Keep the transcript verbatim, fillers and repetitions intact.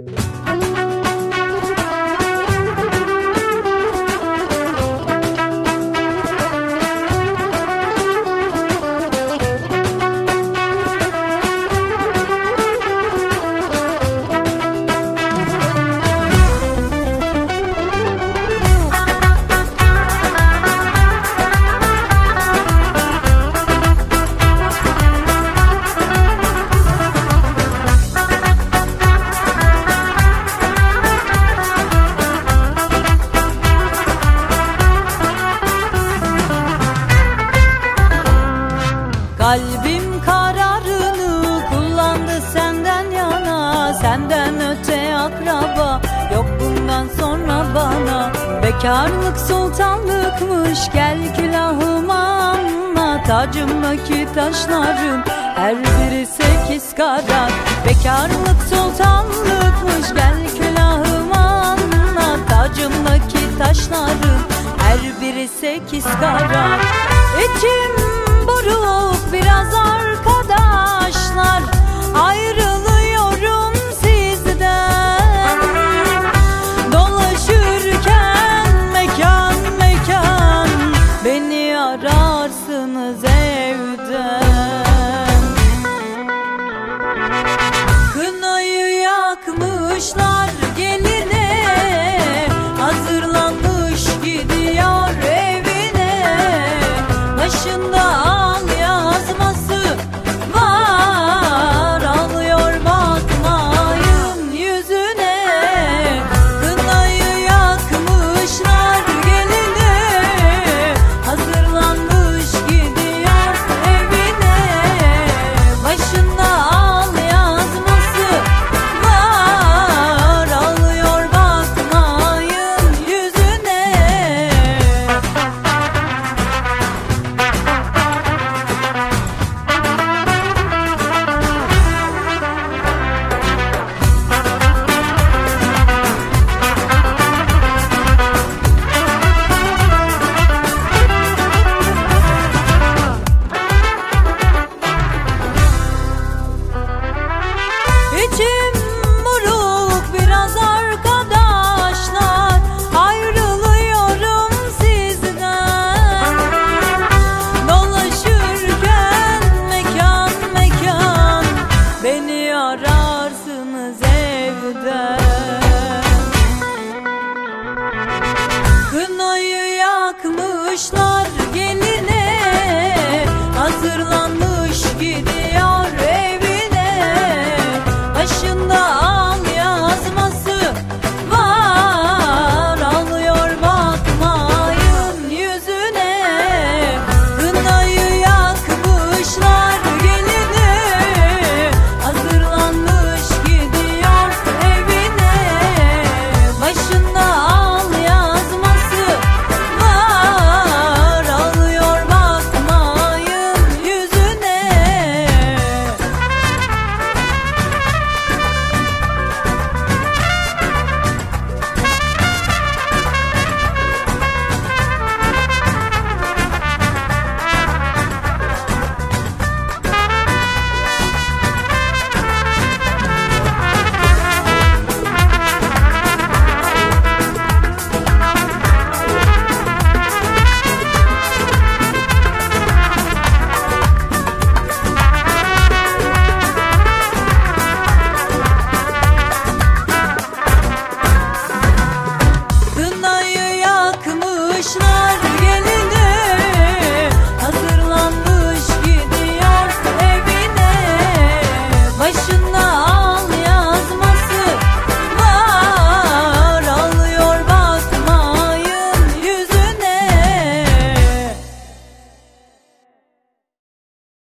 Kalbim kararını kullandı senden yana, senden öte akraba yok bundan sonra bana. Bekarlık sultanlıkmış, gel külahıma anla. Tacımdaki taşların her biri sekiz karat. Bekarlık sultanlıkmış, gel külahıma anla. Tacımdaki taşların her biri sekiz karat. İçim buruk biraz arkadaşlar, ayrılıyorum sizden. Dolaşırken mekan mekan beni ararsınız evden. Kınayı yakmışlar geline, hazırlanmış gidiyor evine. Başında ararsınız evden. Kınayı yakmışlar